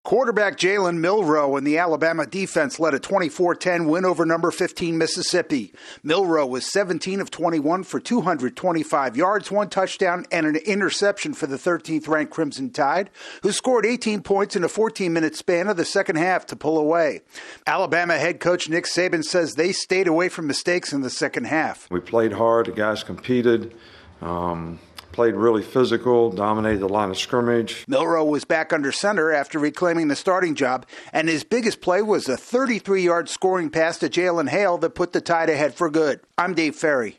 Quarterback Jalen Milroe and the Alabama defense led a 24-10 win over number 15 Mississippi. Milroe was 17 of 21 for 225 yards, 1 touchdown, and an interception for the 13th-ranked Crimson Tide, who scored 18 points in a 14-minute span of the second half to pull away. Alabama head coach Nick Saban says they stayed away from mistakes in the second half. We played hard. The guys competed. Played really physical, dominated the line of scrimmage. Milroe was back under center after reclaiming the starting job, and his biggest play was a 33-yard scoring pass to Jalen Hale that put the Tide ahead for good. I'm Dave Ferry.